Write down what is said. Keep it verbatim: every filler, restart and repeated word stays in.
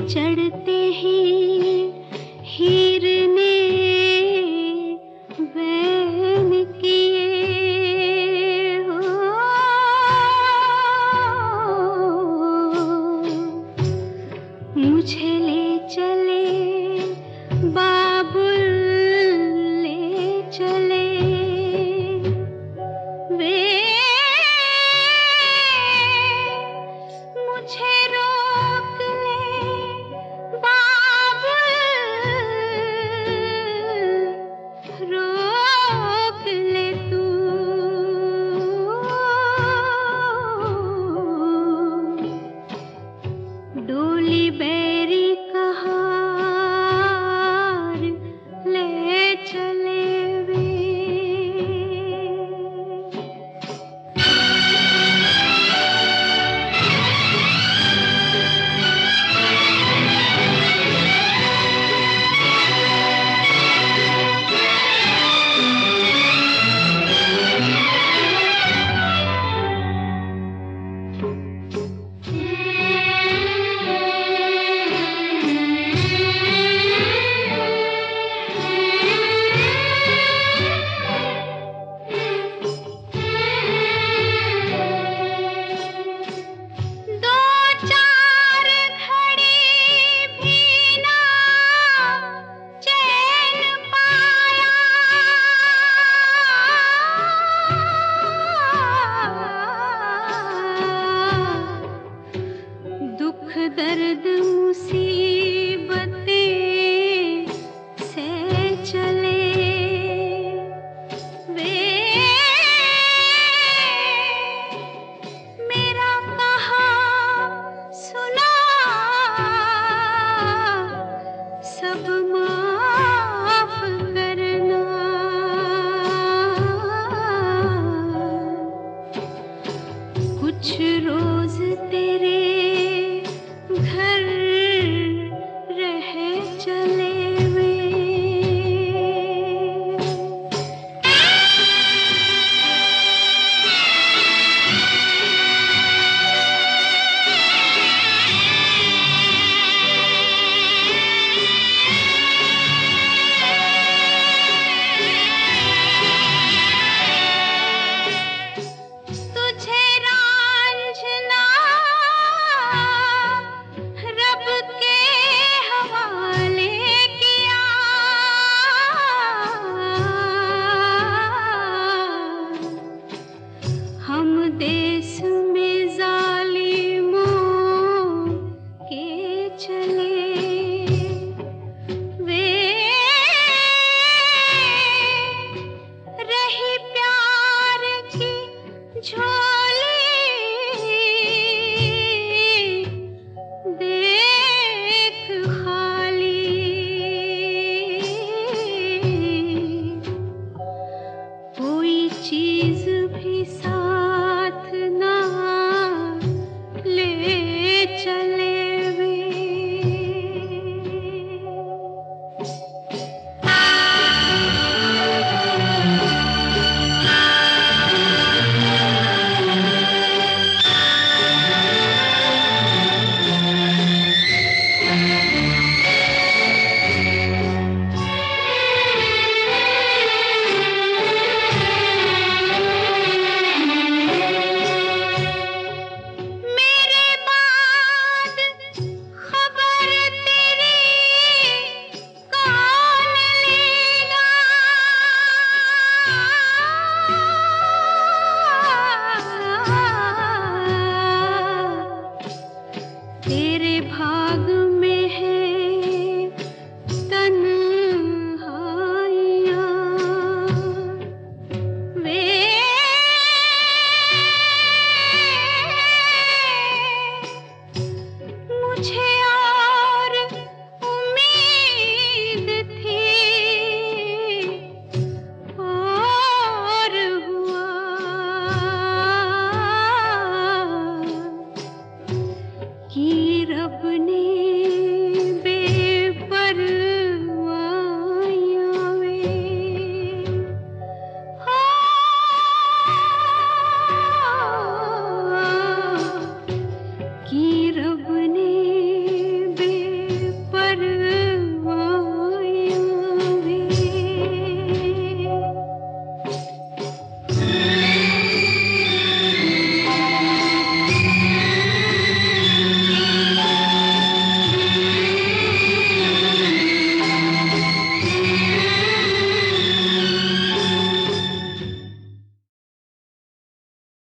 चढ़ते ही हिरने बैन किए हो। मुझे ले चले बाबुल ले चले वे, मुझे रोक ले बाबुल, रोक ले तू। डोली बैरी कहार ले चले वे। दर्द मुसीबतें से चले वे, मेरा कहा सुना सब माफ करना। कुछ रोज तेरे घर रह चले वे। तुझे रांझना रब के हवाले किया, हम देश में जालिमों के चले वे, रही प्यार की झोली देख खाली। कोई चीज भी साथ ना ले चले वे। मेरे बाद खबर तेरी कौन लेगा, तेरे भाग में है तन्हाइयाँ वे, मुझे